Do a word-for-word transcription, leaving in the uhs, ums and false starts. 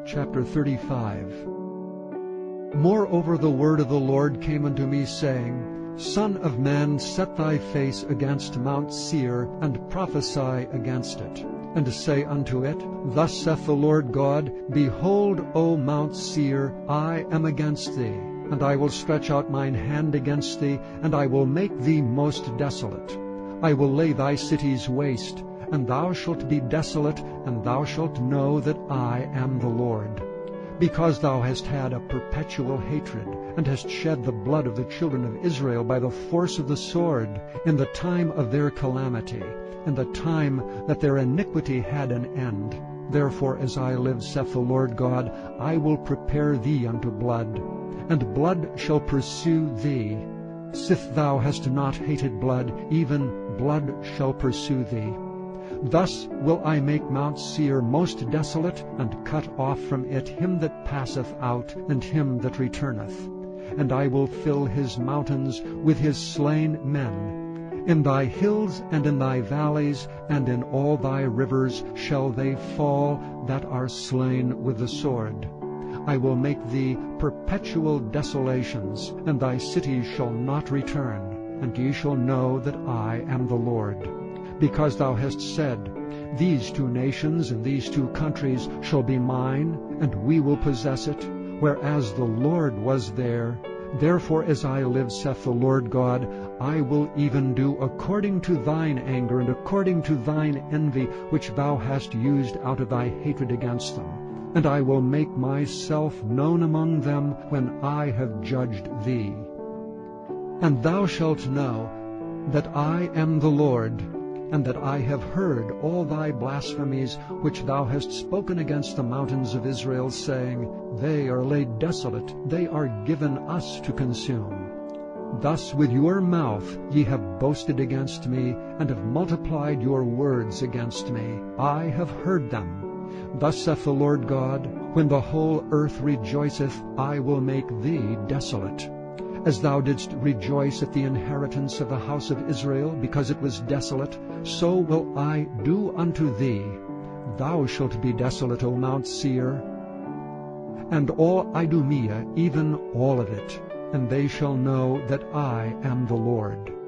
chapter thirty-five. Moreover the word of the Lord came unto me, saying, Son of man, set thy face against Mount Seir, and prophesy against it, and say unto it, Thus saith the Lord God, Behold, O Mount Seir, I am against thee, and I will stretch out mine hand against thee, and I will make thee most desolate. I will lay thy cities waste, and thou shalt be desolate, and thou shalt know that I am the Lord. Because thou hast had a perpetual hatred, and hast shed the blood of the children of Israel by the force of the sword, in the time of their calamity, in the time that their iniquity had an end. Therefore, as I live, saith the Lord God, I will prepare thee unto blood, and blood shall pursue thee. Sith thou hast not hated blood, even blood shall pursue thee. Thus will I make Mount Seir most desolate, and cut off from it him that passeth out, and him that returneth. And I will fill his mountains with his slain men. In thy hills and in thy valleys and in all thy rivers shall they fall that are slain with the sword. I will make thee perpetual desolations, and thy cities shall not return, and ye shall know that I am the Lord. Because thou hast said, These two nations and these two countries shall be mine, and we will possess it, whereas the Lord was there. Therefore, as I live, saith the Lord God, I will even do according to thine anger, and according to thine envy, which thou hast used out of thy hatred against them. And I will make myself known among them when I have judged thee. And thou shalt know that I am the Lord, and that I have heard all thy blasphemies which thou hast spoken against the mountains of Israel, saying, They are laid desolate, they are given us to consume. Thus with your mouth ye have boasted against me, and have multiplied your words against me. I have heard them. Thus saith the Lord God, When the whole earth rejoiceth, I will make thee desolate. As thou didst rejoice at the inheritance of the house of Israel, because it was desolate, so will I do unto thee. Thou shalt be desolate, O Mount Seir, and all Idumea, even all of it, and they shall know that I am the Lord.